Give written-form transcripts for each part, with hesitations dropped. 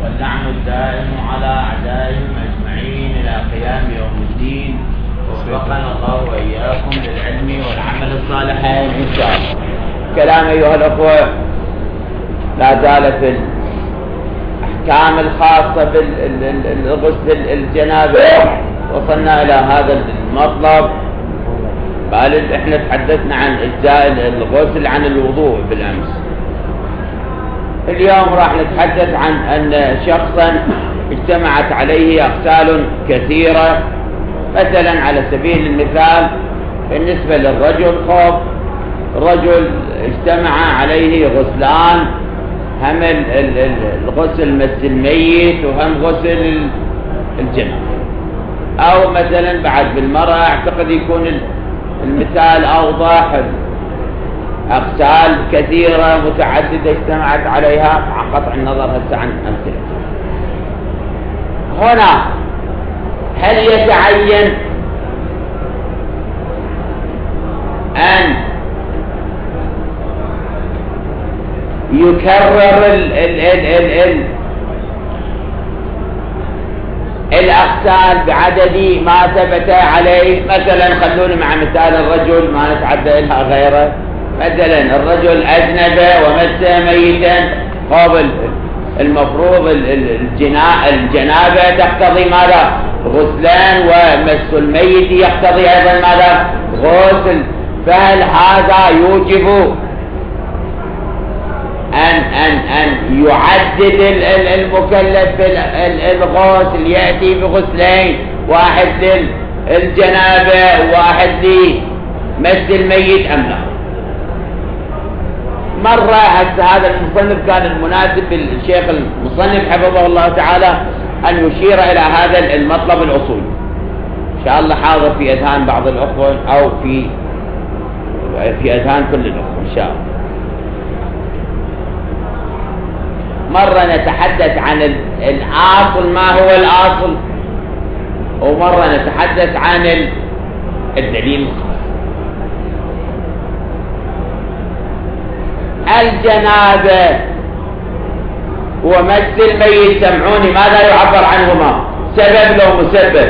واللعن الدائم على أعدائهم أجمعين إلى قيام يوم الدين. وفقنا الله وإياكم للعلم والعمل الصالحين إن شاء الله. كلام أيها الأخوة لا زال في الأحكام الخاصة بالغسل الجنابة. وصلنا إلى هذا المطلب. قال إحنا تحدثنا عن إجزاء الغسل عن الوضوء بالأمس. اليوم راح نتحدث عن أن شخصا اجتمعت عليه أغسال كثيرة. مثلا على سبيل المثال بالنسبة للرجل رجل اجتمع عليه غسلان، هم الغسل مس الميت وهم غسل الجنابة. أو مثلا بعد بالمرأة أعتقد يكون المثال أوضح، أغسال كثيرة متعددة اجتمعت عليها مع قطع النظر هسه عن أمثلة. هنا هل يتعين أن يكرر الأغسال بعدد ما ثبت عليه؟ مثلا خلوني مع مثال الرجل ما نتعدى إلها غيره. مثلا الرجل أذنب ومس ميتا، قابل المفروض الجنابة تقتضي ماذا؟ غسلان، ومس الميت يقتضي أيضا ماذا؟ غسل. فهل هذا يوجب أن يعدد المكلف الغسل، يأتي بغسلين، واحد للجنابة وواحد لمس الميت أم لا؟ مرة هذا المصنف كان المناسب الشيخ المصنف حفظه الله تعالى أن يشير إلى هذا المطلب الأصولي. إن شاء الله حاضر في أذهان بعض الأخوة أو في أذهان كل الأخوة إن شاء الله. مرة نتحدث عن الأصل ما هو الأصل، ومرة نتحدث عن الدليل الخاص. الجنابة ومس الميت سمعوني ماذا يعبر عنهما؟ سبب لو مسبب؟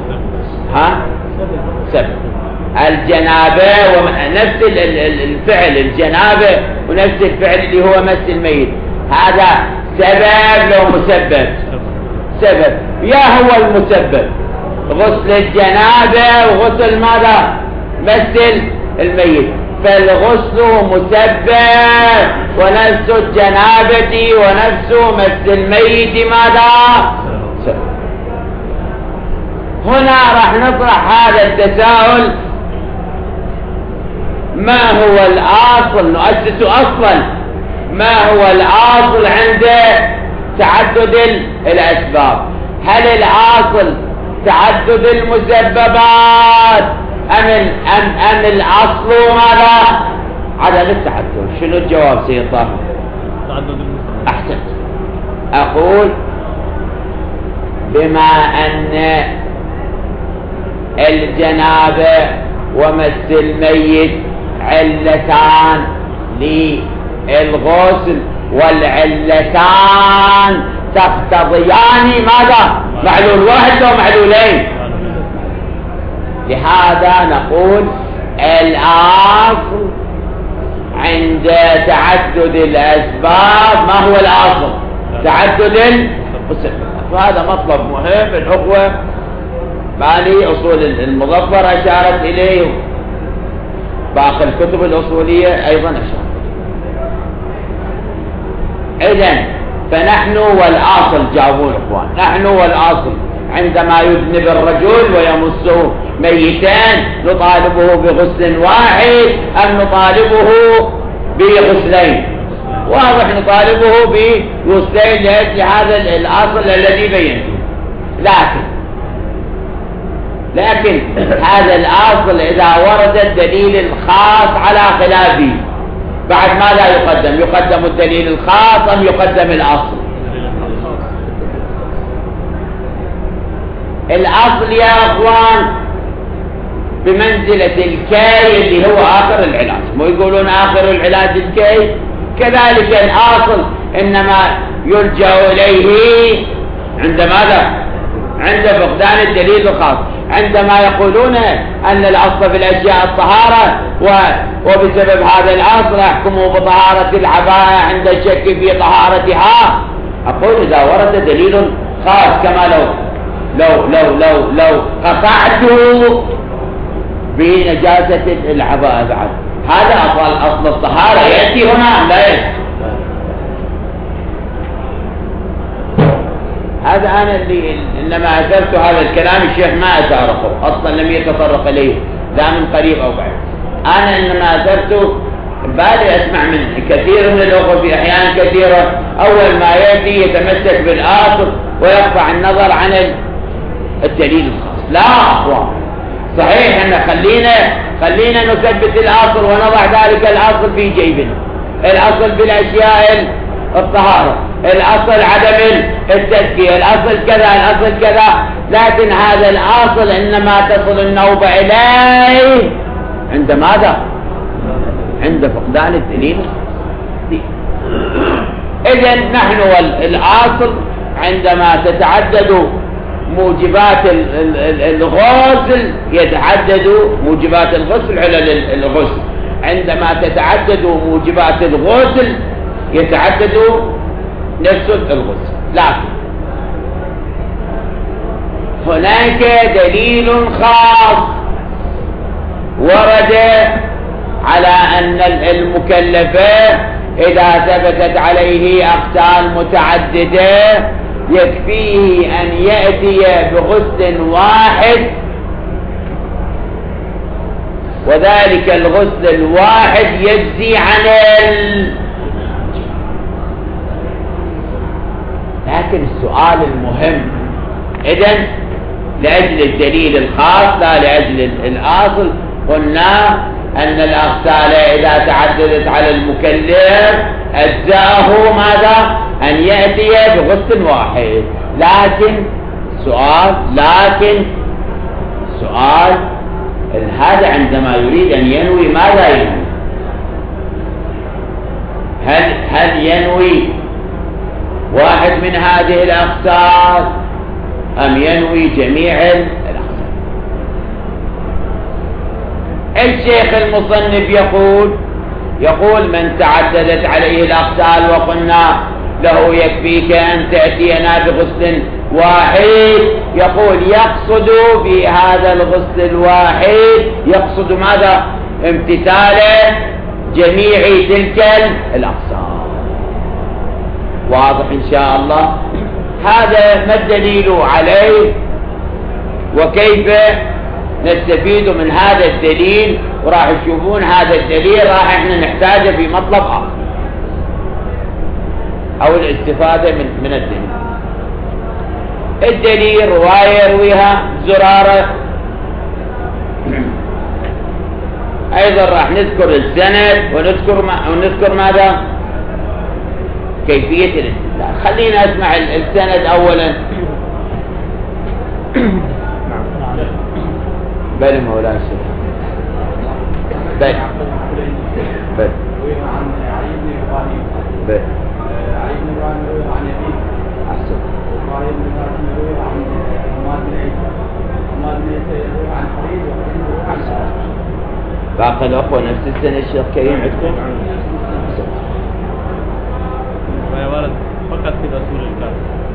سبب. الجنابة ونفس الفعل الجنابة ونفس الفعل اللي هو مس الميت، هذا سبب لو مسبب؟ سبب. يا هو المسبب غسل الجنابة وغسل ماذا؟ مس الميت. فالغسل مسبب، ونفس الجنابة ونفس مس الميت ماذا؟ سبب. هنا راح نطرح هذا التساؤل: ما هو الأصل؟ نؤسس أصلا ما هو الأصل عند تعدد الأسباب؟ هل الأصل تعدد المسببات أم الأصل ماذا؟ عدم التعدد. شنو الجواب سيد طاهر؟ تعدد المسببات. أحسنت. أقول بما أن الجنابة ومس الميت علتان للغسل، والعلتان تقتضيان ماذا؟ معلول واحد أو معلولين. لهذا نقول الأصل عند تعدد الأسباب ما هو الأصل؟ تعدد المسببات. وهذا مطلب مهم. الأخوة بالي أصول المظفر أشارت إليه، باقي الكتب الأصولية أيضا أشارت. إذن فنحن والأصل، جاوبون إخوان، نحن والأصل عندما يذنب الرجل ويمس ميتان نطالبه بغسل واحد أم نطالبه بغسلين؟ واضح نطالبه بغسلين لأجل هذا الأصل الذي بينته. لكن هذا الأصل إذا ورد الدليل الخاص على خلافه بعد ماذا يقدم؟ يقدم الدليل الخاص أم يقدم الأصل؟ الأصل يا أخوان بمنزلة الكي اللي هو آخر العلاج. مو يقولون آخر العلاج الكي؟ كذلك الأصل، إنما يلجأ إليه عند ماذا؟ عند فقدان الدليل الخاص. عندما يقولون أن الأصل في الأشياء الطهارة وبسبب هذا الأصل يحكموا بطهارة العباءة عند الشك في طهارتها، أقول إذا ورد دليل خاص كما لو قطعت بنجاسة العباءة بعد، هذا أصل الطهارة يأتي هنا لا يأتي. هذا أنا اللي إنما أثرت هذا الكلام، الشيخ ما أتعرفه أصلا، لم يتطرق إليه لا من قريب أو بعيد. أنا إنما أثرته بالي أسمع من كثير من الأخوة في أحيان كثيرة أول ما يأتي يتمسك بالآصل ويرفع النظر عن الدليل الخاص. لا أخوان، صحيح أن خلينا نثبت الآصل ونضع ذلك الآصل في جيبنا. الأصل بالأشياء الطهارة، الأصل عدم التزكية، الأصل كذا، الأصل كذا، لكن هذا الأصل إنما تصل النوبة إليه عند ماذا؟ عند فقدان الدليل. إذن نحن الأصل عندما تتعدد موجبات الغسل يتعدد موجبات الغسل علل الغسل، عندما تتعدد موجبات الغسل يتعدد نفس الغسل. لكن هناك دليل خاص ورد على أن المكلفة إذا ثبتت عليه أقسام متعددة يكفيه أن يأتي بغسل واحد، وذلك الغسل الواحد يجزي عن لكن السؤال المهم، إذن لأجل الدليل الخاص لا لأجل الأصل، قلنا أن الأغسال إذا تعددت على المكلف أجزاءه ماذا؟ أن يأتي بغسل واحد. لكن سؤال هذا عندما يريد أن ينوي ماذا ينوي؟ هل ينوي واحد من هذه الأغسال أم ينوي جميع الأغسال؟ الشيخ المصنف يقول من تعددت عليه الأغسال وقلنا له يكفيك أن تأتينا بغسل واحد، يقول يقصد في هذا الغسل الواحد يقصد ماذا؟ امتثال جميع تلك الأغسال. واضح إن شاء الله؟ هذا ما الدليل عليه وكيف نستفيد من هذا الدليل، وراح تشوفون هذا الدليل راح احنا نحتاجه في مطلب آخر، أو الاستفادة من الدليل. الدليل رواية يرويها زرارة، أيضا راح نذكر السند ونذكر ماذا؟ كيفية الاستدلال. خلينا أسمع السند أولا. بل مولانا الشيخ بل أحسن. باقي الأخوة نفس السنة الشيخ كريم عندكم؟ فقط في رسول الله.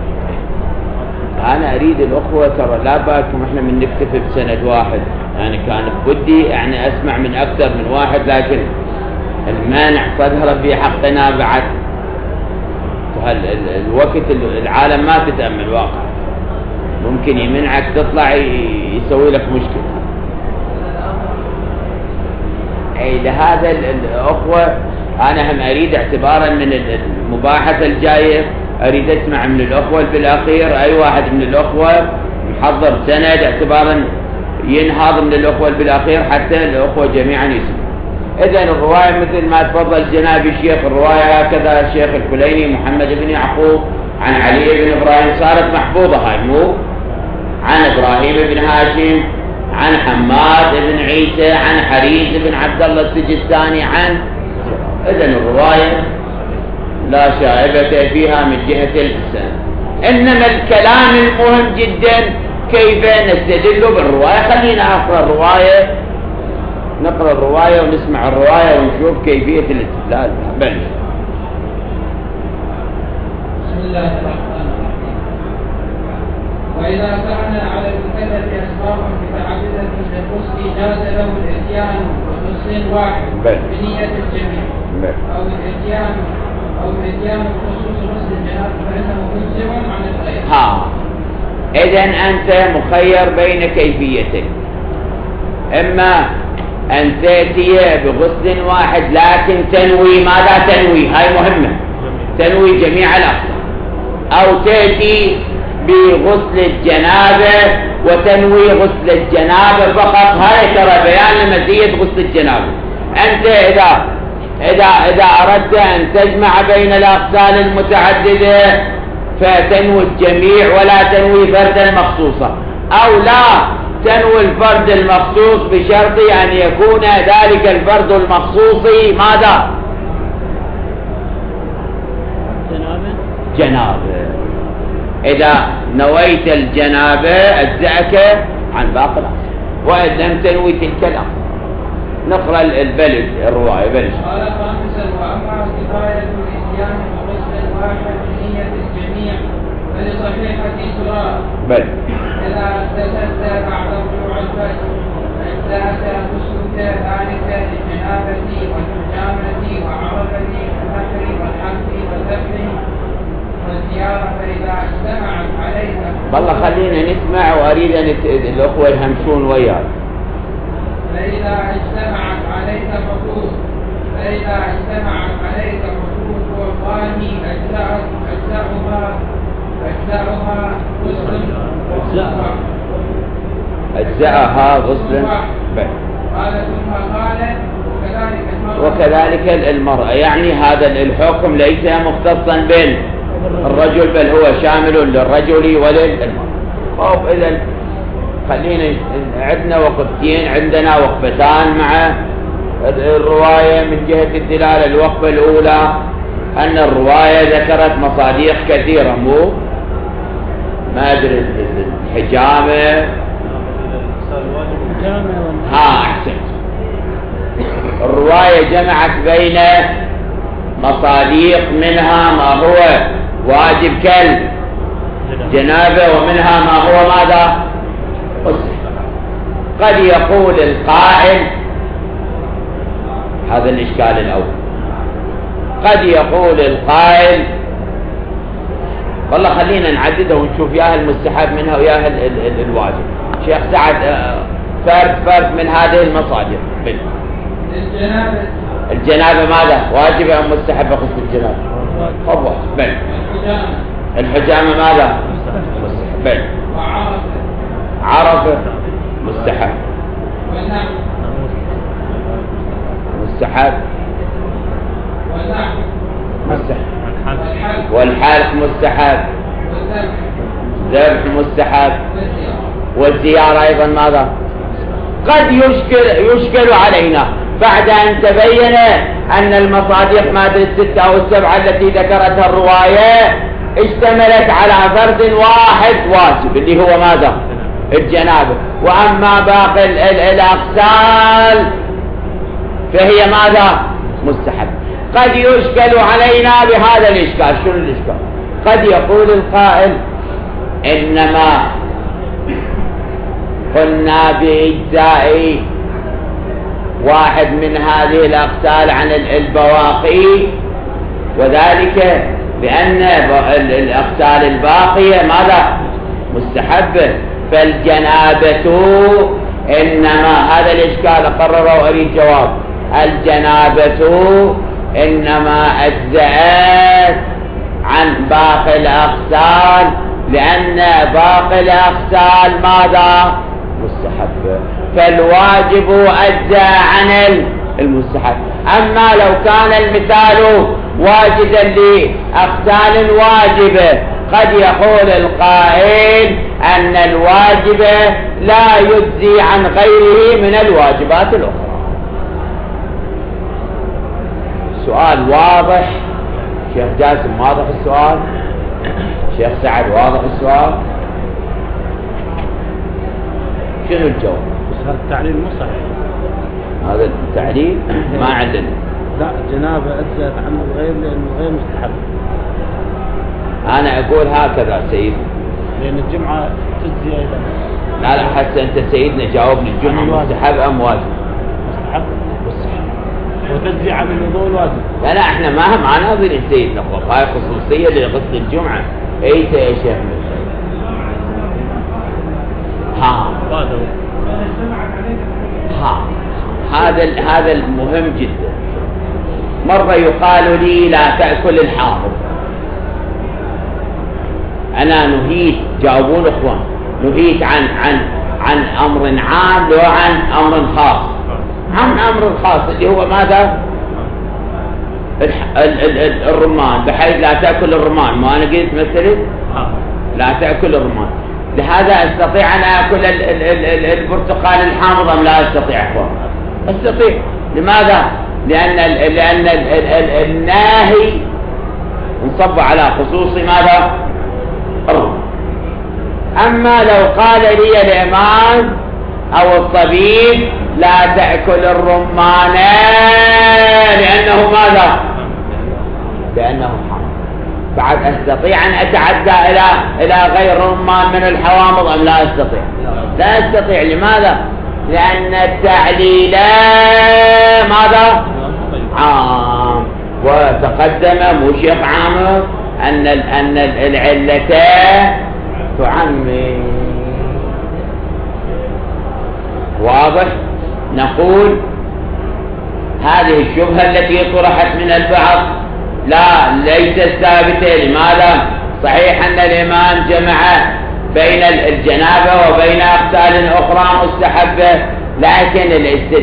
أنا أريد الأخوة ترى لا بالكم إحنا من نكتفي بسند واحد، يعني كان بدي يعني أسمع من أكثر من واحد، لكن المانع تظهر في حقنا بعد الوقت العالم ما تتأمل واقع، ممكن يمنعك تطلع يسوي لك مشكلة. أي لهذا الأخوة أنا هم أريد اعتبارا من المباحثة الجاية أريد أسمع من الأخوة بالأخير أي واحد من الأخوة محضر سند اعتبارا ينهض من الأخوة بالأخير حتى الأخوة جميعا يسمعوا. إذن الرواية مثل ما تفضل جناب الشيخ، الرواية هكذا الشيخ الكليني محمد بن يعقوب عن علي بن إبراهيم صارت محفوظة هاي مو عن إبراهيم بن هاشم عن حماد بن عيسى عن حريز بن عبد الله السجستاني عن. إذن الرواية لا شائبة فيها من جهة الإنسان. إنما الكلام المهم جدا كيف نستدل بالرواية. خلينا نقرأ الرواية ونسمع الرواية ونشوف كيفية الاستدلال. بل بسم الله الرحمن الرحيم. وإذا كان على المكلف أسباب متعددة للغسل جاز له الإتيان بغسل واحد بنية الجميع، أو الإتيان بخصوص غسل الجنابة فإنه مجزم عن الغير. إذن أنت مخير بين كيفيتين، إما أن تأتي بغسل واحد لكن تنوي ماذا تنوي، هاي مهمة، تنوي جميع الأقسام، أو تأتي بغسل الجنابة وتنوي غسل الجنابة فقط. هاي ترى بيان لمزية غسل الجنابة. أنت إذا أردت أن تجمع بين الأغسال المتعددة فتنوي الجميع ولا تنوي فردا مخصوصا، أو لا تنوي الفرد المخصوص بشرط أن يكون ذلك الفرد المخصوص ماذا؟ جنابة. إذا نويت الجنابة أجزأك عن باقي الأقسام، وإن لم تنوي تلك الأقسام. نقرأ البلد الرواية بلد. قال خامسا: وأما كفاية الإتيان بغسل واحد بنية الجميع فلصحيحة سؤال بل إذا اغتسلت بعد طلوع الفجر أجزأك غسلك ذلك للجنابة والحجامة وعرفة والنحر والحلق والذبح والزيارة فإذا اجتمعت عليك. والله خلينا نسمع وأريد أن الأخوة يهمشون وياك. فإذا اجتمعت عليك فقود والله أجزأها غسل. قال ثم قال وكذلك المرأة. يعني هذا الحكم ليس مختصا بالرجل بل هو شامل للرجل وللمرأة. طيب إذن خلينا عندنا وقفتين، عندنا وقفتان مع الرواية من جهة الدلالة. الوقفة الأولى أن الرواية ذكرت مصاديق كثيرة، ما أدري الحجامة أحسن. الرواية جمعت بين مصاديق، منها ما هو واجب كالجنابة ومنها ما هو ماذا؟ قد يقول القائل، هذا الإشكال الأول، قد يقول القائل والله خلينا نعددها ونشوف ياها المستحب منها وياها الواجب. شيخ سعد فرد من هذه المصادر. الجنابة ماذا؟ واجب أم مستحب غسل الجنابة؟ واجب. بل الحجامة ماذا؟ مستحب. بل عرفة مستحب. مستحب. والحلق مستحب. ذبح مستحب. والزيارة أيضا ماذا؟ قد يشكل علينا بعد أن تبين أن المصادق ما أدري 6 أو 7 التي ذكرتها الرواية اشتملت على فرد واحد واجب اللي هو ماذا؟ الجنابة. وأما باقي الأغسال فهي ماذا؟ مستحب. قد يشكل علينا بهذا الإشكال. شنو الإشكال؟ قد يقول القائل إنما قلنا بإجزاء واحد من هذه الأغسال عن البواقي، وذلك بأن الأغسال الباقية ماذا؟ مستحبة. فالجنابة إنما، هذا الإشكال أقرره وأريد جواب. الجنابة إنما أجزأت عن باقي الأغسال لأن باقي الأغسال ماذا؟ مستحب. فالواجب أجزأ عن المستحب. أما لو كان المثال واجدا لأغسال واجبة قد يقول القائل أن الواجب لا يجزي عن غيره من الواجبات الأخرى. سؤال واضح شيخ جاسم واضح السؤال؟ شيخ سعد واضح السؤال؟ شنو الجواب؟ بس هذا التعليل مو صحيح. هذا التعليل ما عندنا. لا الجنابة أجزأت عن الغير لأنه غير مستحب. أنا أقول هكذا سيد، لأن الجمعة تجزي أيضا. لا حتى أنت سيدنا جاوبني، الجمعة مستحب أم واجب؟ مستحب. وتجزي عن الوضوء الواجب. لا احنا ما ناظرين سيدنا، هاي خصوصية لغسل الجمعة. اي يا شيخ هذا المهم جدا. مرة يقال لي لا تأكل الحامض. أنا نهيت، جاوبون اخوان، نهيت عن أمر عام وعن أمر خاص. عن أمر خاص اللي هو ماذا؟ الرمان، بحيث لا تأكل الرمان. ما أنا قلت مثلا لا تأكل الرمان، لهذا أستطيع أن أكل البرتقال الحامض أم لا أستطيع؟ أستطيع. لماذا؟ لأن الناهي انصب على خصوص ماذا؟ الرمان. أما لو قال لي الإمام أو الطبيب لا تأكل الرمان لأنه ماذا؟ لأنه حرام، بعد أستطيع أن أتعدى إلى غير الرمان من الحوامض أم لا أستطيع؟ لا أستطيع. لماذا؟ لأن التعليل ماذا؟ عام. وتقدم مو شيخ عامر أن العلة تعمم. واضح؟ نقول هذه الشبهة التي طرحت من البعض لا ليست ثابتة. لماذا؟ صحيح أن الإمام جمع بين الجنابة وبين أقتال أخرى مستحبة، لكن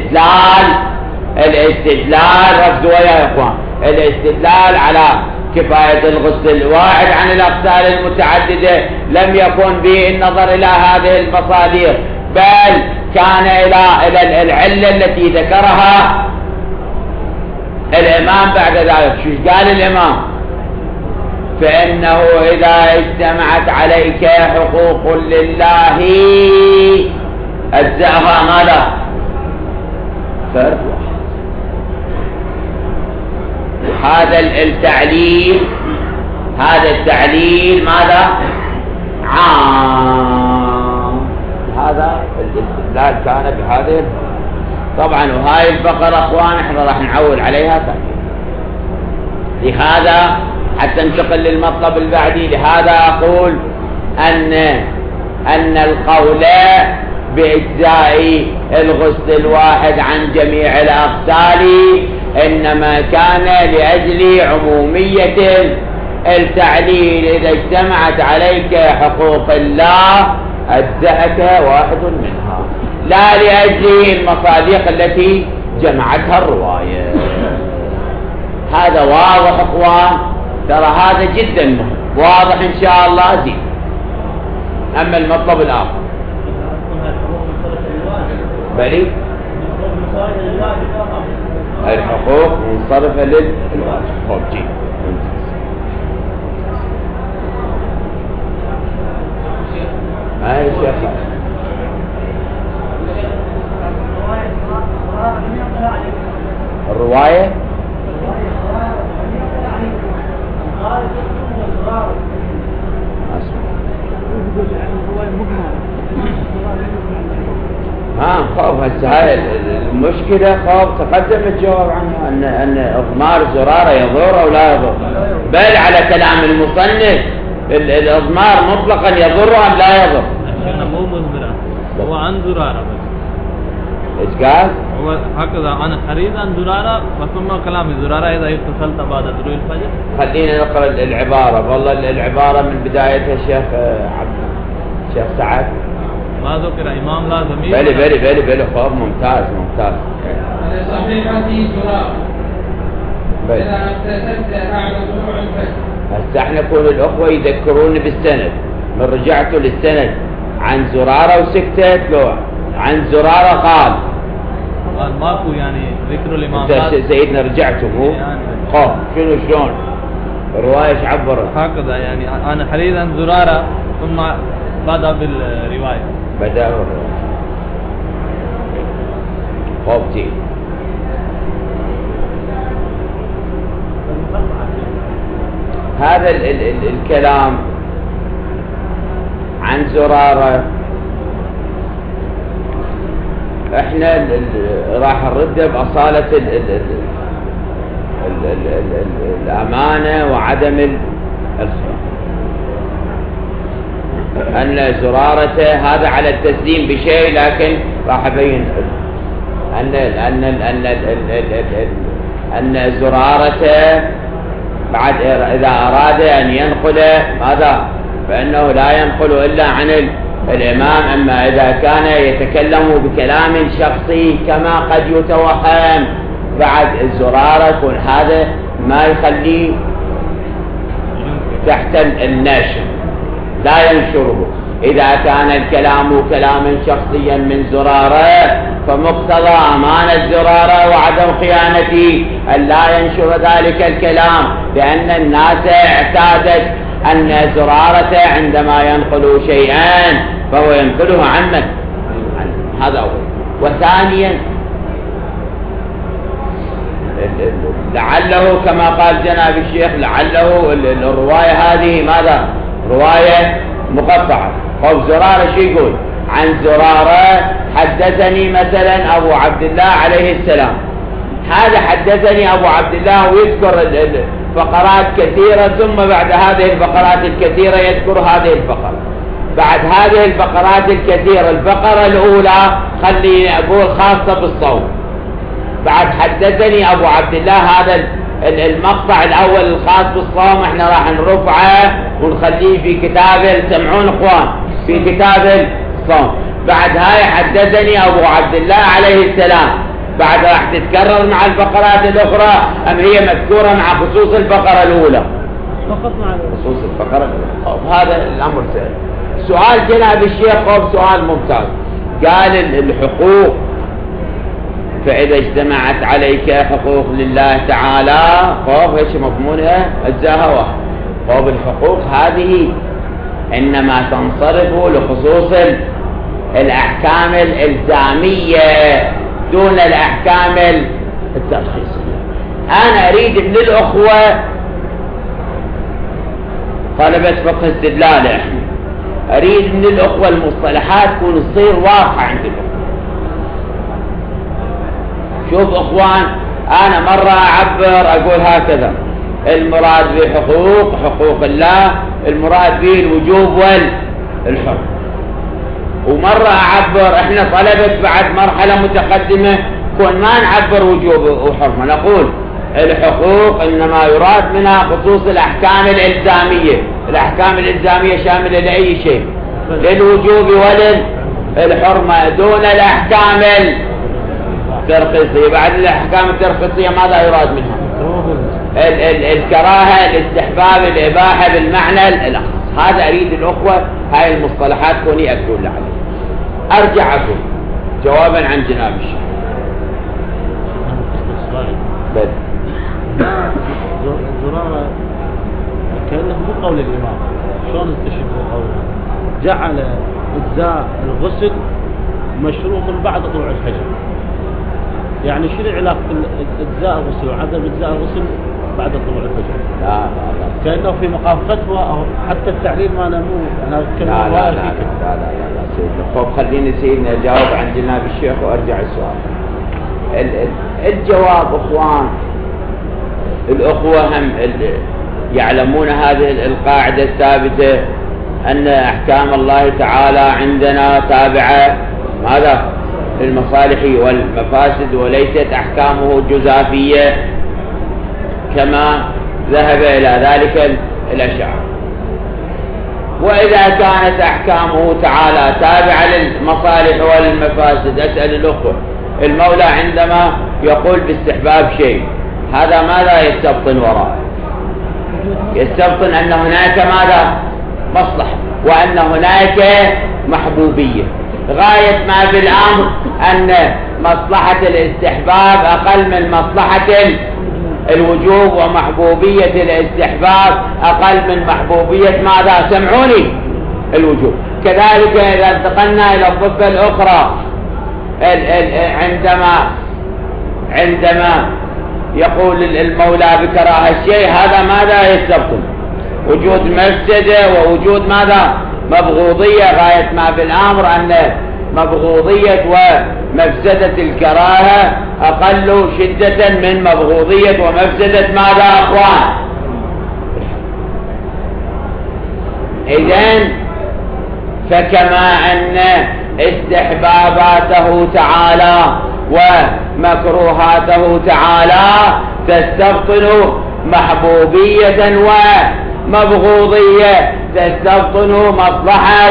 الاستدلال ركزوا يا إخوان، الاستدلال على كفاية الغسل الواحد عن الأقتال المتعددة لم يكن به النظر إلى هذه المصادر، بل كان إلى العلة التي ذكرها الإمام بعد ذلك. شو قال الإمام؟ فإنه إذا اجتمعت عليك حقوق لله أجزأها ماذا؟ فرد واحد. هذا التعليل ماذا؟ عام. هذا الاستدلال كان بهذه. طبعا وهاي الفقرة اخوان احنا راح نعول عليها ثاني. لهذا حتى ننتقل للمطلب البعدي، لهذا اقول ان القول باجزاء الغسل الواحد عن جميع الاغسال انما كان لاجل عمومية التعليل. اذا اجتمعت عليك حقوق الله اجزأك واحد منها، لا لأجل المصادق التي جمعتها الرواية. هذا واضح اخوان؟ ترى هذا جدا مهم، واضح ان شاء الله زين. اما المطلب الاخر بلي الحقوق منصرفة للواجب. جيد. هاي شيخ الرواية خوف. هسه هاي المشكلة خوف تقدم الجواب عنها أن إضمار زرارة يضر أو لا يضر، بل على كلام المصنف الإضمار مطلقا يضر أم لا يضر؟ مو مضمرة، هو عن زرارة بس. إيش قال؟ هو هكذا أنا أريد أن زرارة وثم كلام زرارة إذا اتصلت بعد طلوع الفجر. خلينا نقرأ العبارة. والله العبارة من بدايتها شيخ سعد ما ذكر إمام لا ضمير. بلي خوف. ممتاز. على صحيحة زرارة إذا اغتسلت بعد طلوع الفجر. هسه احنا كل الأخوة يذكرون بالسند، من رجعتوا للسند عن زرارة وسكتت لو عن زرارة قال ماكو يعني ذكر الإمام. سيدنا رجعتوا مو خوف. شنو شلون الرواية ايش عبرت؟ هكذا يعني أنا حريرا زرارة ثم بدأ بالرواية. بدأ بالرواية. خوفتي هذا الكلام عن زرارة احنا راح نرده بأصالة الأمانة وعدم الخيانة. أن زرارته هذا على التسليم بشيء، لكن راح أبين أن زرارته بعد إذا أراد أن ينقل ماذا فإنه لا ينقل إلا عن الإمام. أما إذا كان يتكلم بكلام شخصي كما قد يتوهم بعد الزرارة، يكون هذا ما يخليه تحت النشر، لا ينشره. إذا كان الكلام كلاما شخصيا من زرارة فمقتضى أمانة زرارة وعدم خيانته أن لا ينشر ذلك الكلام، لأن الناس اعتادت أن زرارة عندما ينقل شيئا فهو ينقله عن من؟ هذا أول. وثانيا لعله كما قال جناب الشيخ لعله الرواية هذه ماذا؟ رواية مقطعة. قول زرارة شو يقول؟ عن زرارة حدثني مثلا أبو عبد الله عليه السلام. هذا حدثني أبو عبد الله ويذكر فقرات كثيرة، ثم بعد هذه الفقرات الكثيرة يذكر هذه الفقرة. بعد هذه الفقرات الكثيرة الفقرة الأولى خلي أقول خاصة بالصوم. بعد حدثني أبو عبد الله هذا المقطع الأول الخاص بالصوم احنا راح نرفعه ونخليه في كتاب سمعون اخوان في كتاب الصوم. بعد هاي حدثني أبو عبد الله عليه السلام. بعد راح تتكرر مع الفقرات الأخرى أم هي مذكورة مع خصوص الفقرة الأولى؟ فقط مع خصوص الفقرة الأولى. هذا الأمر سهل. سؤال جناب الشيخ سؤال ممتاز. قال الحقوق، فإذا اجتمعت عليك حقوق لله تعالى خوف ايش مضمونها؟ أجزاها واحد. خوف الحقوق هذه إنما تنصرف لخصوص الأحكام الإلزامية دون الأحكام الترخيصية. أنا أريد من الأخوة طلبة فقه استدلال احنا أريد من الأخوة المصطلحات تكون تصير واضحة عند الأخوة. شوف أخوان، أنا مرة أعبر أقول هكذا: المراد بحقوق حقوق الله المراد به الوجوب والحرمة. ومرة أعبر إحنا طلبت بعد مرحلة متقدمة كون ما نعبر وجوب وحرمة، نقول الحقوق إنما يراد منها خصوص الأحكام الإلزامية. الأحكام الإلزامية شاملة لأي شيء، للوجوب وللحرمة دون الأحكام الترخيصية. بعد الأحكام الترخيصية ماذا يراد منها؟ الكراهة، الاستحباب، الإباحة بالمعنى الأخص. هذا أريد الأخوة هاي المصطلحات كوني أقول لعلي. أرجع أقول جوابا عن جناب الشيخ. زرارة كأنه مو قول الإمام. شلون استشهد قوله؟ جعل إجزاء الغسل مشروط بعد طلوع الفجر. يعني شنو علاقة إجزاء الغسل وعدم إجزاء الغسل بعد طلوع الفجر؟ لا كأنه في مقام فتوى أو حتى التعليل ما نمو. أنا أتكلم لا سيدنا خب خليني سيدنا أجاوب عن جناب الشيخ وأرجع السؤال. الجواب أخوان الأخوة هم يعلمون هذه القاعدة الثابتة أن أحكام الله تعالى عندنا تابعة ماذا؟ للمصالح والمفاسد، وليست أحكامه جزافية كما ذهب إلى ذلك الأشاعرة. وإذا كانت أحكامه تعالى تابعة للمصالح والمفاسد، أسأل الأخوة المولى عندما يقول باستحباب شيء هذا ماذا يستبطن وراءه؟ يستبطن أن هناك ماذا؟ مصلحة، وأن هناك محبوبية. غاية ما في الأمر أن مصلحة الاستحباب أقل من مصلحة الوجوب ومحبوبية الاستحباب أقل من محبوبية ماذا؟ سمعوني، الوجوب. كذلك إذا انتقلنا إلى الضفة الأخرى، عندما يقول المولى بكراهة الشيء، هذا ماذا يستبطن؟ وجود مفسدة ووجود ماذا؟ مبغوضية. غاية ما في الأمر أن مبغوضية ومفسدة الكراهة أقل شدة من مبغوضية ومفسدة ماذا أخوان؟ إذن فكما أن استحباباته تعالى ومكروهاته تعالى تستبطن محبوبية ومبغوضية، تستبطن مصلحة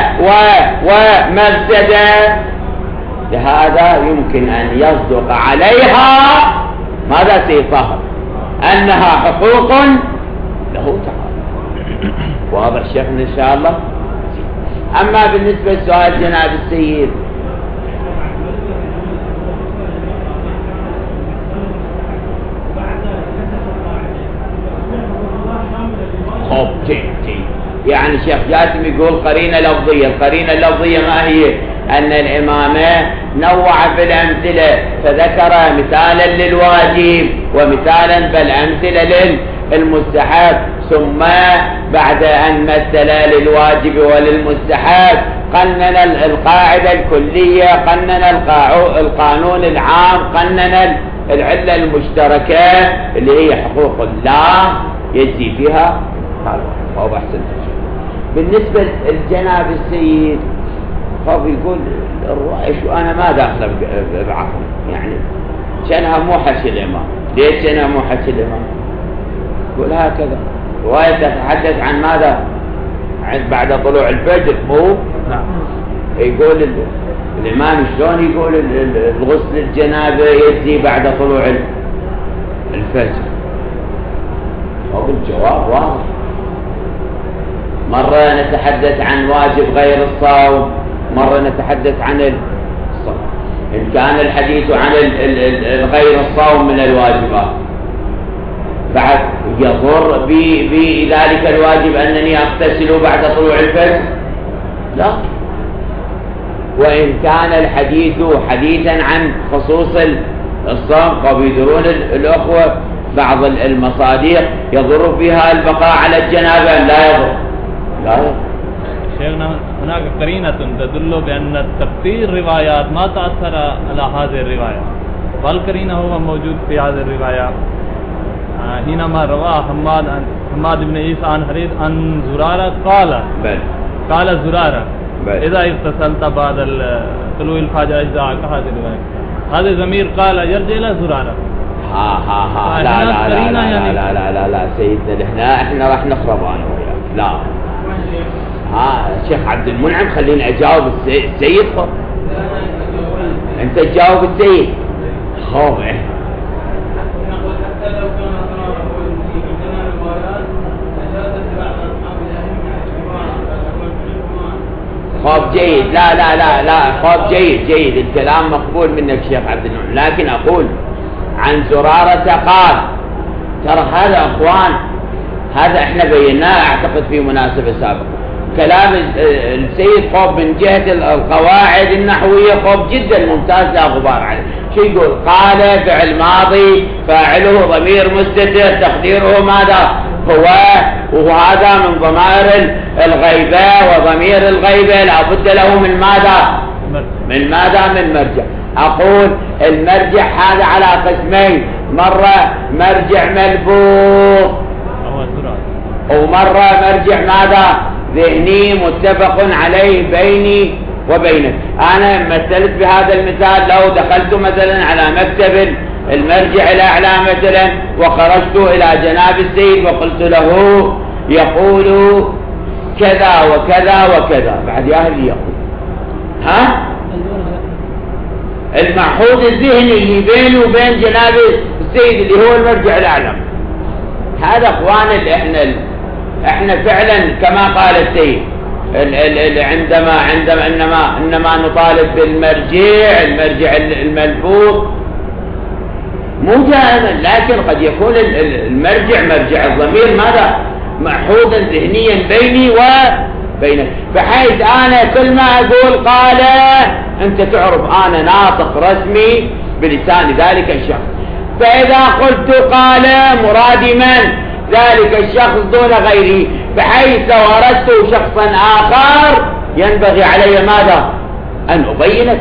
ومفسدة، لهذا يمكن أن يصدق عليها ماذا سيظهر؟ أنها حقوق له تعالى. واضح شيخنا إن شاء الله؟ أما بالنسبة لسؤال جناب السيد، يعني شيخ جاسم يقول قرينة لفظية. القرينة اللفظية ما هي؟ أن الإمامة نوع في الأمثلة، فذكر مثالا للواجب ومثالا بالأمثلة للمستحب، ثم بعد أن مثل للواجب وللمستحب قنن القاعدة الكلية، قنن القانون العام، قنن العلة المشتركة اللي هي حقوق الله يجزي فيها. هذا أحسن. بالنسبة للجناب السيد خاف يقول الرأي شو أنا ما داخل بعقل، يعني شأنها مو حكي الإمام. ليش شأنها مو حكي الإمام؟ يقول هكذا رواية تتحدث عن ماذا؟ عن بعد طلوع الفجر، مو نعم. يقول الإمام شلون يقول الغسل الجنابة يجزي بعد طلوع الفجر؟ هو الجواب واضح. مرة نتحدث عن واجب غير الصوم، مرة نتحدث عن الصوم. إن كان الحديث عن غير الصوم من الواجبات، بعد يضر بذلك الواجب أنني أغتسل بعد طلوع الفجر؟ لا. وإن كان الحديث حديثا عن خصوص الصوم، قد يدرون الأخوة بعض المصادر يضر فيها البقاء على الجنابة، لا يضر. شيخنا هناك قرينة تدل بأن تفسير الروايات ما تأثر على هذه الرواية، والقرينة هو موجود في هذه الرواية. حينما روى حماد بن عيسى عن حديث عن زرارة قال زرارة إذا اغتسلت بعد طلوع الفجر أجزاءك، هذه الرواية. هذا الضمير قال يرجع إلى زرارة. لا سيدنا احنا راح نخرب انا وياك. لا شيخ عبد المنعم خليني اجاوب السيد. خب انت تجاوب السيد. خب خب جيد. لا خب جيد الكلام مقبول منك شيخ عبد المنعم، لكن اقول عن زرارة قال، ترى هذا اخوان هذا احنا بيناه اعتقد في مناسبة سابقة. كلام السيد خوب من جهة القواعد النحوية خوب جدا ممتاز لا غبار عليه. شو يقول؟ قال فعل ماضي فاعله ضمير مستتر تقديره ماذا؟ هو، وهذا من ضمائر الغيبة، وضمير الغيبة لا بد له من ماذا؟ من مرجع. أقول المرجع هذا على قسمين، مرة مرجع ملبوس ومرة مرجع ماذا؟ ذهني متفق عليه بيني وبينك. أنا مثلت بهذا المثال، لو دخلت مثلا على مكتب المرجع الأعلى مثلا وخرجت إلى جناب السيد وقلت له يقول كذا وكذا وكذا، بعد يا أهلي يقول المعهود الذهني اللي بيني وبين جناب السيد اللي هو المرجع الأعلى. هذا اخوان اللي احنا فعلا كما قال السيد انما نطالب بالمرجع الملبوس مو دائما، لكن قد يكون المرجع مرجع الضمير ماذا محودا ذهنيا بيني وبينك، بحيث أنا كل ما أقول قال أنت تعرف أنا ناطق رسمي بلسان ذلك الشخص، فإذا قلت قال مرادي من ذلك الشخص دون غيره، بحيث لو أردت شخصا آخر ينبغي علي ماذا أن أبينه.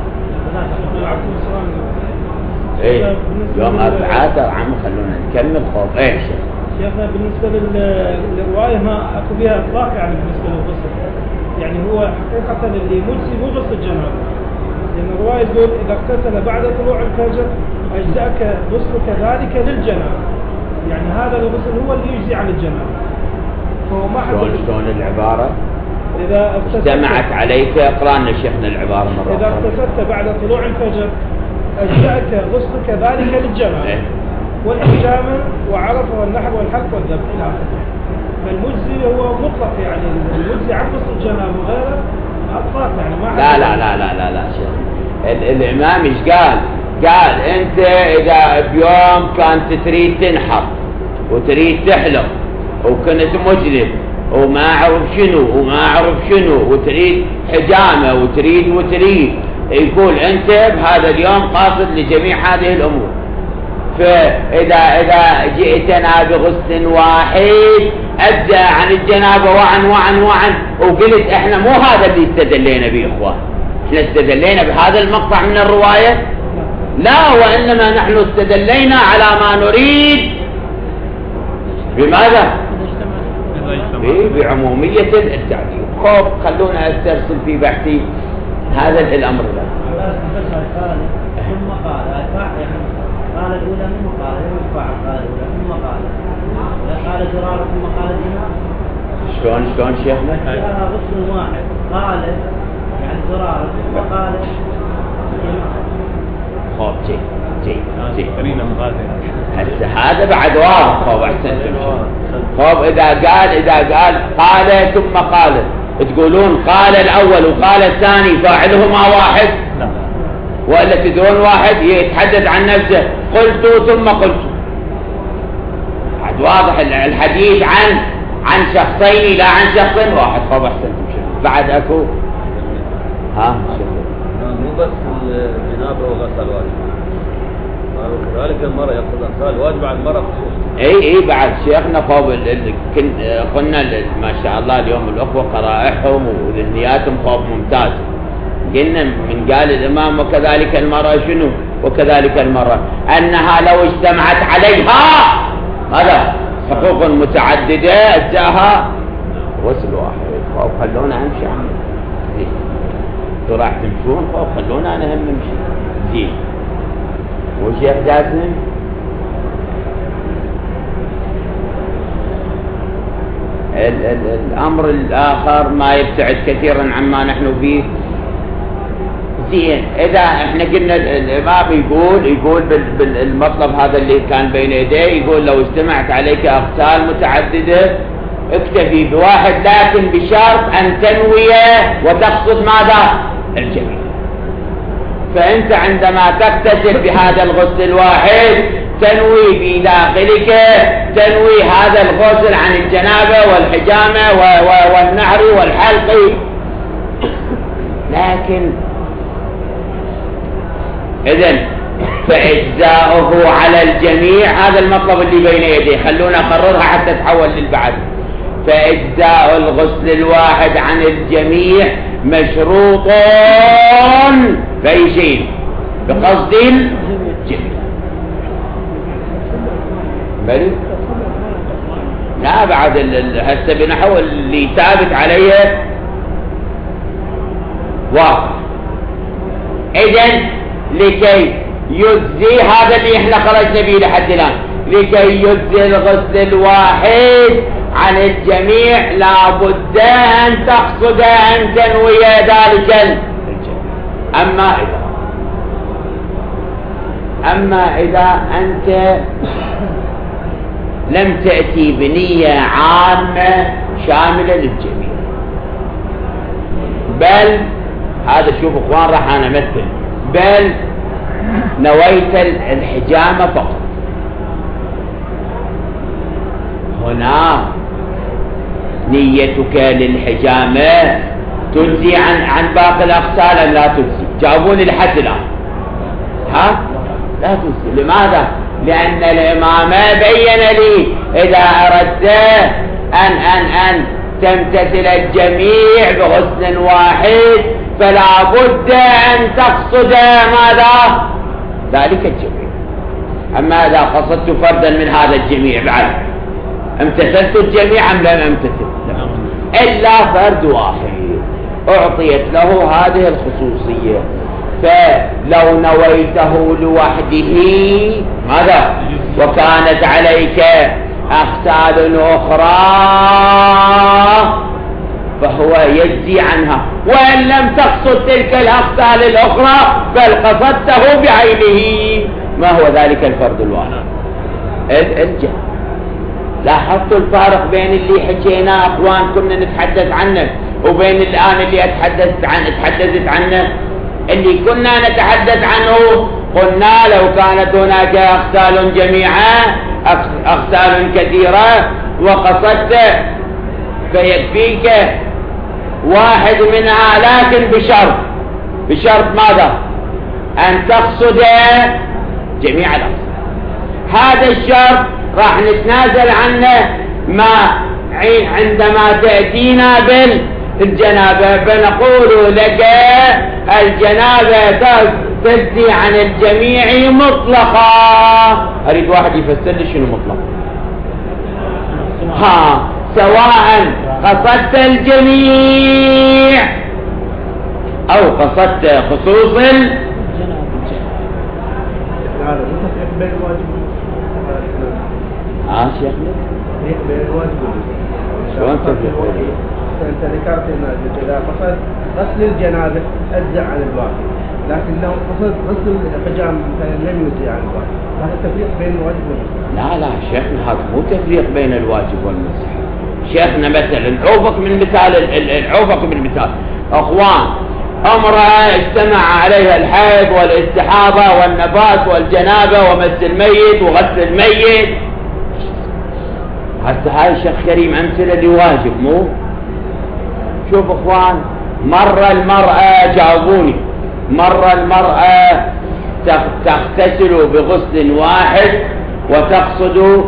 ايه يوم 14 عام خلونا نكمل خوف. ايه شيخنا بالنسبة للرواية ما أكو بها إطلاق يعني بالنسبة للغسل، يعني هو حقيقة اللي مجزي مو غسل الجنابة، لأن الرواية تقول إذا اغتسل بعد طلوع الفجر أجزأك غسلك ذلك للجنابة، يعني هذا الغسل هو اللي يجزي عن الجنابة. فهو ما شلون العبارة؟ إذا اجتمعت عليك، اقرأ لنا شيخنا العبارة مرة. إذا اغتسلت بعد طلوع الفجر أجزأك غسلك ذلك للجنابة والحجامة وعرفه والنحر والحلق والذبح إلى آخره. فالمجزي هو مطلق، يعني المجزي عن غسل الجنابة وغيره أطلاق، يعني ما لا لا لا لا لا لا شيخ. الإمام إيش قال؟ قال أنت إذا بيوم كانت تريد تنحر وتريد تحلق وكنت مجرم وما أعرف شنو وتريد حجامة وتريد يقول أنت بهذا اليوم قاصد لجميع هذه الأمور، فإذا جئتنا بغسل واحد أدى عن الجنابة وعن وقلت إحنا مو هذا اللي استدلينا به إخوان، إحنا استدلينا بهذا المقطع من الرواية؟ لا، وإنما نحن استدلينا على ما نريد. بماذا؟ بعمومية التعليل. خوف خلونا أسترسل في بحثي هذا الأمر له. ثم قال الأولى ثم قال يرفع، قال الأولى ثم قال زرارة ثم قال الإمام. شلون شيخنا؟ قالها غسل واحد، قال يعني زرارة ثم قال الإمام. خوف جيد هسه هذا بعد واضح. خوف أحسنتم. خوف إذا قال ثم قال، تقولون قال الأول وقال الثاني فاعلهما واحد؟ لا. وإلا تدرون واحد يتحدث عن نفسه قلت ثم قلت، واضح الحديث عن شخصين لا عن شخص واحد. خوف أحسنتم. بعد أكو مو بس الجنابة وغسل واجب، كذلك المرأة يقصد غسل واجب على المرأة. اي بعد شيخنا خوف قلنا ما شاء الله اليوم الأخوة قرائحهم وذهنياتهم خوف ممتاز. قلنا من قال الإمام وكذلك المرأة شنو؟ وكذلك المرأة أنها لو اجتمعت عليها ماذا؟ حقوق متعددة أجزاها غسل واحد. خوف خلونا أمشي عم زين، انتوا راح تمشون؟ خوف خلونا أنا هم نمشي زين. وشيخ جاسم الأمر الآخر ما يبتعد كثيرا عما نحن فيه. زين، إذا احنا قلنا الإمام يقول بالمطلب هذا اللي كان بين يديه، يقول لو اجتمعت عليك أغسال متعددة اكتفي بواحد، لكن بشرط أن تنوي وتقصد ماذا؟ الجميع. فأنت عندما تغتسل بهذا الغسل الواحد تنوي بداخلك تنوي هذا الغسل عن الجنابة والحجامة والنحر والحلق. لكن إذن فإجزاؤه على الجميع، هذا المطلب اللي بين يديه، خلونا نقررها حتى تحول للبعد. فإجزاء الغسل الواحد عن الجميع مشروط بأي شيء؟ بقصد الجميع. بل لا بعد هسه بنحو اللي ثابت عليه واحد. إذن لكي يجزي هذا اللي احنا خرجنا به لحد الآن، لكي يجزي الغسل الواحد عن الجميع لابد أن تقصد أن تنوي ذلك الجميع. أما إذا أنت لم تأتي بنية عامة شاملة للجميع، بل هذا شوف اخوان راح انا امثل، بل نويت الحجامة فقط، هنا نيتك للحجامة تجزي عن باقي الأغسال أم لا تجزي؟ جاوبوني لحد الآن. ها؟ لا تجزي. لماذا؟ لأن الإمام بين لي إذا أردت أن تمتثل الجميع بغسل واحد فلا بد أن تقصد ماذا؟ ذلك الجميع. أما إذا قصدت فردا من هذا الجميع بعد امتثلت الجميع أم لم امتثل؟ إلا فرد واحد أعطيت له هذه الخصوصية. فلو نويته لوحده ماذا؟ وكانت عليك أغسال أخرى فهو يجزي عنها، وإن لم تقصد تلك الأغسال الأخرى بل قصدته بعينه. ما هو ذلك الفرد الواحد؟ الجهل. لاحظتوا الفارق بين اللي حكينا أخوان كنا نتحدث عنه وبين الآن اللي تحدثت عنه؟ اللي كنا نتحدث عنه قلنا لو كانت هناك أغسال جميعا أغسال كثيرة وقصدت فيكفيك واحد منها، لكن بشرط ماذا؟ أن تقصد جميع الأغسال. هذا الشرط راح نتنازل عنه عندما تأتينا بالجنابة، فنقول لك الجنابة تجزي عن الجميع مطلقا. أريد واحد يفسر لي شنو مطلق. سواء قصدت الجميع أو قصدت خصوص شيخنا بين الواجب شلون تفرق؟ انت ذكرت ان اذا قصد غسل الجنابه اجزع عن الواجب، لكن لو قصد غسل الحجام مثلا لم يجزي عن الواجب. هذا التفريق بين الواجب والمستحب. لا شيخنا هذا مو تفريق بين الواجب والمستحب. شيخنا مثلا عوفق من مثال اخوان، امرأة اجتمع عليها الحيض والاستحاضة والنفاس والجنابة ومس الميت وغسل الميت. هسه هاي شيخ كريم امثله لواجب مو. شوف اخوان، جاوبوني، المرأة تغتسل بغسل واحد وتقصد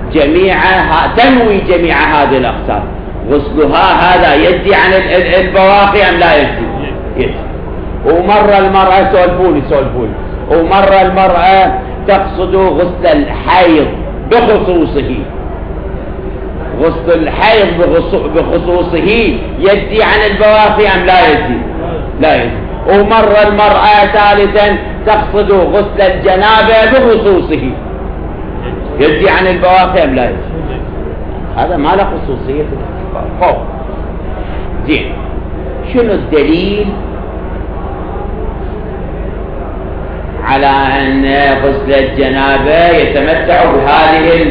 تنوي جميع هذه الاغسال، غسلها هذا يجزي عن البواقي ام لا يجزي؟ المرأة سولفوني المرأة تقصد غسل الحيض بخصوصه، غسل الحيض بخصوصه يجزي عن البواقي أم لا يجزي؟ لا يجزي. المرأة ثالثا تقصد غسل الجنابة بخصوصه يجزي عن البواقي أم لا يجزي؟ هذا ما له خصوصية الاتفاق. زين، شنو الدليل على أن غسل الجنابة يتمتع بهذه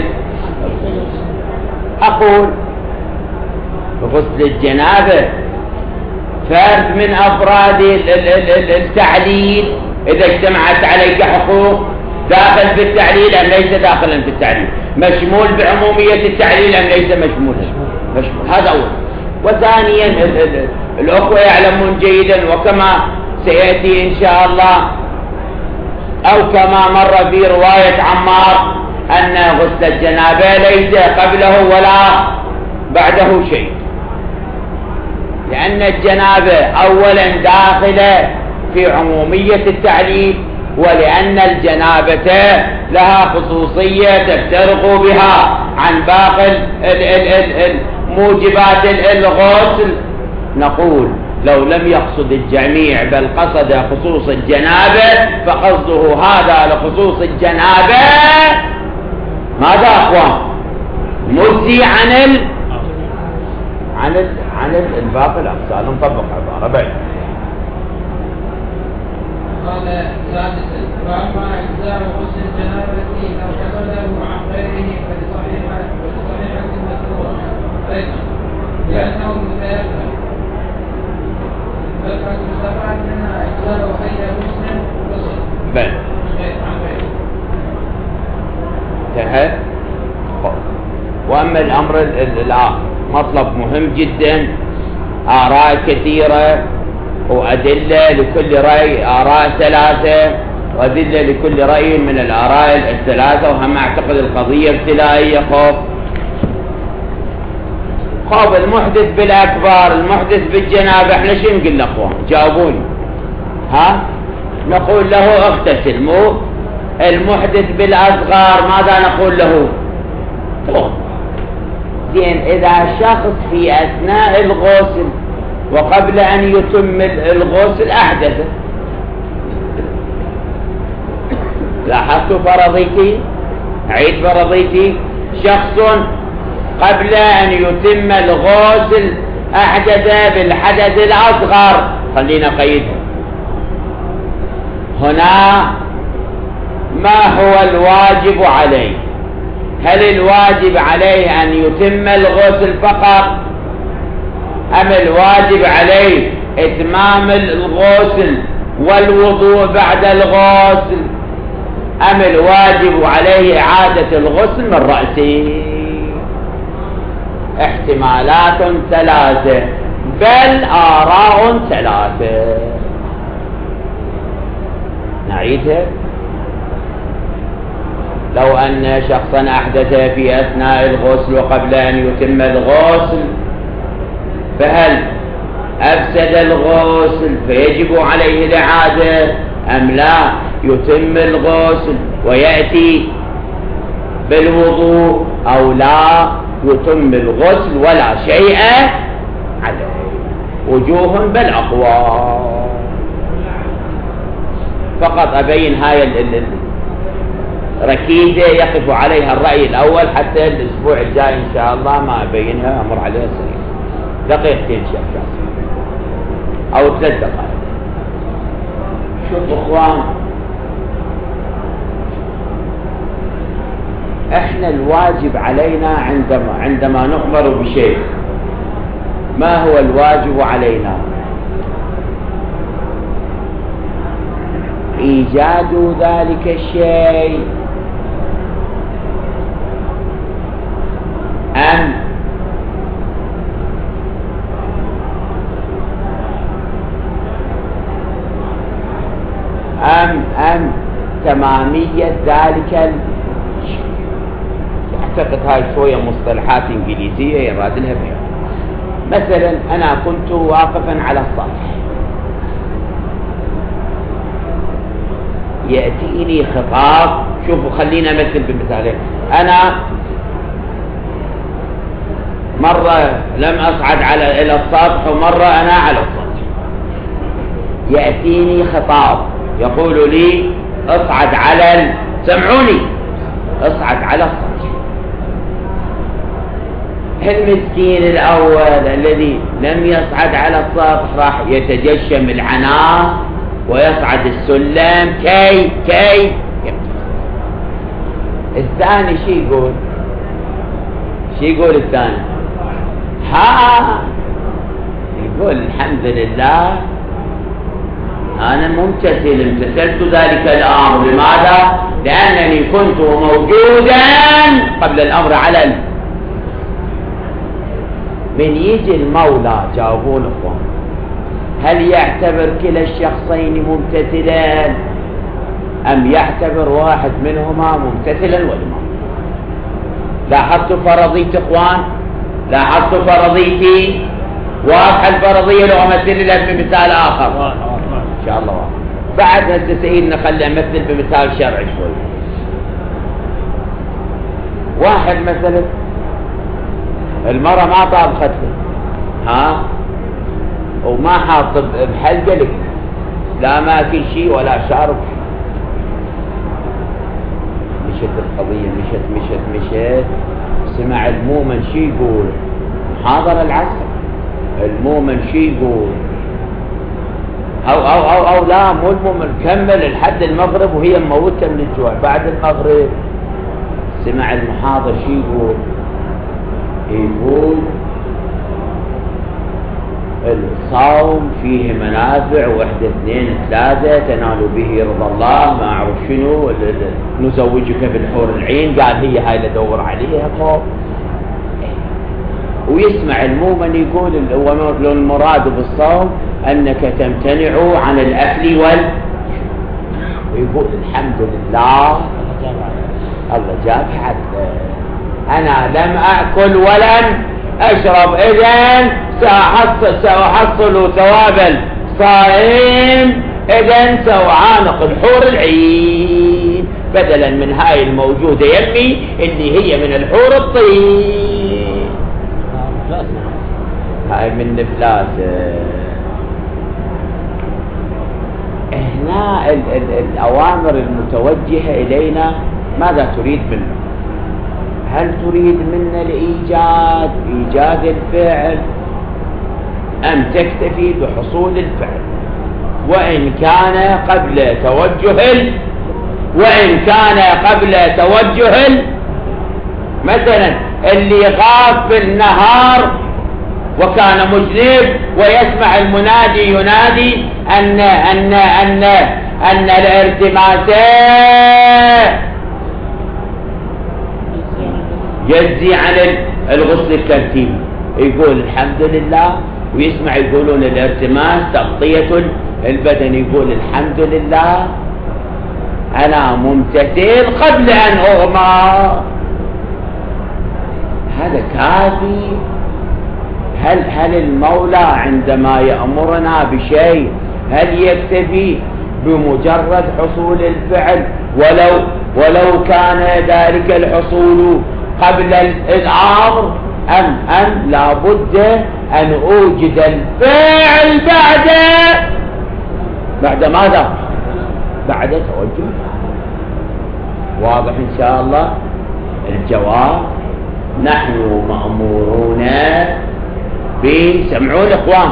أقول غسل الجنابة فرد من أفراد التعليل. إذا اجتمعت عليك حقوق داخل في التعليل أم ليس داخلا في التعليل؟ مشمول بعمومية التعليل أم ليس مشمول؟ هذا أول. وثانيا الأخوة يعلمون جيدا، وكما سيأتي إن شاء الله أو كما مر في رواية عمار، أن غسل الجنابة ليس قبله ولا بعده شيء، لأن الجنابة أولا داخلة في عمومية التعليل، ولأن الجنابة لها خصوصية تفترق بها عن باقي موجبات الغسل. نقول لو لم يقصد الجميع بل قصد خصوص الجنابة فقصده هذا لخصوص الجنابة ماذا أخوان؟ مجزي عن الباقي الأغسال. نطبق عبارة بعد. قال سادسا: وأما أجزاء غسل الجنابة لو قصده عن غيره فلصحيحة المسروق أيضا، لأنه متيقن، بل قد يستفاد منها أجزاء أي غسل بل أما الأمر الآخر مطلب مهم جدا، آراء كثيرة وأدلة لكل رأي، آراء ثلاثة وأدلة لكل رأي من الآراء الثلاثة، وهم أعتقد القضية ابتلائية. خوف المحدث بالأكبر، المحدث بالجنابة، احنا شو نقول لأخوان؟ جاوبوني. نقول له اغتسل. مو المحدث بالأصغر ماذا نقول له؟ زين، إذا شخص في أثناء الغسل وقبل أن يتم الغسل أحدث، لاحظتوا فرضيتي؟ عيد فرضيتي. شخص قبل أن يتم الغسل أحدث بالحدث الأصغر، خلينا قيدها هنا. ما هو الواجب عليه؟ هل الواجب عليه أن يتم الغسل فقط، أم الواجب عليه إتمام الغسل والوضوء بعد الغسل، أم الواجب عليه إعادة الغسل من رأسه؟ احتمالات ثلاثة، بل آراء ثلاثة. نعيدها. لو أن شخصا أحدث في أثناء الغسل وقبل أن يتم الغسل، فهل أفسد الغسل فيجب عليه الإعادة، أم لا يتم الغسل ويأتي بالوضوء، أو لا يتم الغسل ولا شيء عليه؟ وجوه بل أقوال. فقط أبين هاي ركيزة يقف عليها الرأي الأول، حتى الأسبوع الجاي إن شاء الله ما أبينها، أمر عليها سريع، دقيقتين شكرا أو 3 دقائق. شوفوا إخوان، إحنا الواجب علينا عندما نؤمر بشيء، ما هو الواجب علينا؟ إيجاد ذلك الشيء، أم تمامية ذلك أعتقد هاي شوية مصطلحات إنجليزية يراد لها بيان. مثلا أنا كنت واقفا على السطح، يأتيني خطاب. شوفوا خلينا مثل بمثالين. أنا مرة لم أصعد إلى السطح، ومرة أنا على السطح. يأتيني خطاب يقول لي اصعد على سمعوني، اصعد على السطح. المسكين الأول الذي لم يصعد على السطح راح يتجشم العناء ويصعد السلم كي الثاني شو يقول الثاني؟ يقول الحمد لله أنا ممتثل، امتثلت ذلك الأمر. لماذا؟ لأنني كنت موجودا قبل الأمر على من يجي المولى. جاوبون اخوان، هل يعتبر كلا الشخصين ممتثلا، أم يعتبر واحد منهما ممتثلا والإمام؟ لاحظتوا فرضية اخوان؟ لاحظتوا فرضيتي؟ واضحة الفرضية. لو أمثل لك بمثال آخر إن شاء الله واضح. بعد هسه سئيل نخلي أمثل بمثال شرعي شوي. واحد مثلا المرأة ما طابخت له، وما حاط بحلقة لك، لا ماكل شيء ولا شارب. مشت القضية، مشت سمع المؤمن شي يقول، حاضر العصر المؤمن شي يقول، أو لا مو المؤمن، كمل لحد المغرب وهي مموتة من الجوع. بعد المغرب سمع المحاضر شي يقول الصوم فيه منافع، 1 2 3 تنال به رضا الله، ما أعرف شنو، نزوجك بالحور العين. قال هي هاي اللي ادور عليها. ويسمع المؤمن يقول المراد بالصوم أنك تمتنع عن الأكل ويقول الحمد لله الله جاب حتى أنا لم أكل ولم أشرب، إذن سأحصل ثواب الصائم، إذن سأعانق الحور العين بدلا من هاي الموجودة يمي اللي هي من الحور الطين، هاي من نفلاس. هنا الأوامر المتوجهة إلينا ماذا تريد منا؟ هل تريد منا إيجاد الفعل أم تكتفي بحصول الفعل؟ وإن كان قبل توجه مثلا اللي غاب في النهار وكان مجنب ويسمع المنادي ينادي أن الارتماس يجزي عن الغسل الترتيبي، يقول الحمد لله، ويسمع يقولون الارتماس تغطية البدن، يقول الحمد لله أنا ممتثل قبل أن أغمى. هذا كافي؟ هل المولى عندما يأمرنا بشيء هل يكتفي بمجرد حصول الفعل ولو كان ذلك الحصول قبل الأمر أم لابد أن أوجد الفعل بعد ماذا؟ بعد توجه. واضح إن شاء الله الجواب؟ نحن مأمورون سمعوا الإخوان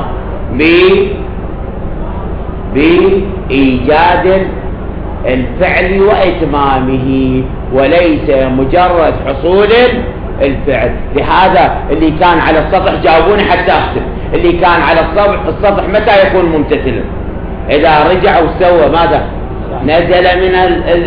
بإيجاد الفعل وإتمامه وليس مجرد حصول الفعل. لهذا اللي كان على السطح جاوبوني حتى أختم، اللي كان على السطح متى يكون ممتثلا؟ إذا رجع وسوى ماذا؟ نزل من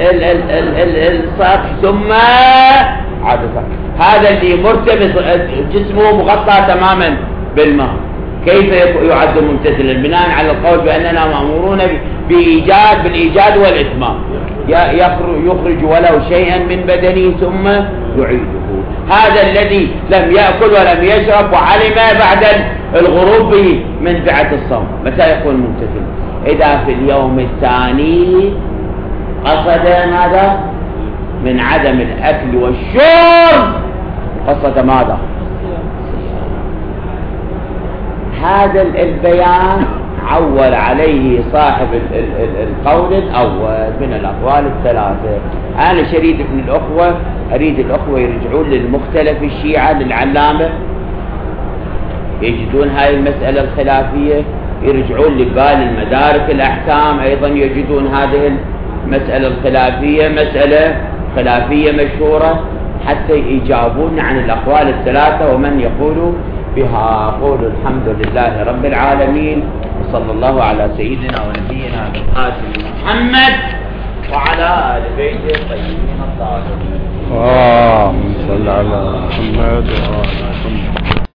السطح ثم عاد. هذا اللي مرتبط جسمه مغطى تماما بالماء كيف يعد ممتثلا؟ بناء على القول بأننا مأمورون بالإيجاد والإتمام. يخرج ولو شيئا من بدنه ثم يعيده. هذا الذي لم يأكل ولم يشرب وعلم بعد الغروب من بعد الصوم متى يكون ممتثلا؟ إذا في اليوم الثاني قصد ماذا؟ من عدم الأكل والشرب قصد ماذا؟ هذا البيان عول عليه صاحب القول الأول من الأقوال الثلاثة. أنا شريد ابن الأخوة أريد الأخوة يرجعون للمختلف الشيعة للعلامة يجدون هاي المسألة الخلافية، يرجعون لبال المدارك الأحكام أيضا يجدون هذه المسألة الخلافية مسألة خلافية مشهورة حتى يجابون عن الأقوال الثلاثة ومن يقول بها. أقول الحمد لله رب العالمين وصلى الله على سيدنا ونبينا القاسم محمد وعلى آل بيته الطيبين الطاهرين. اللهم صل على محمد وعلى آل محمد.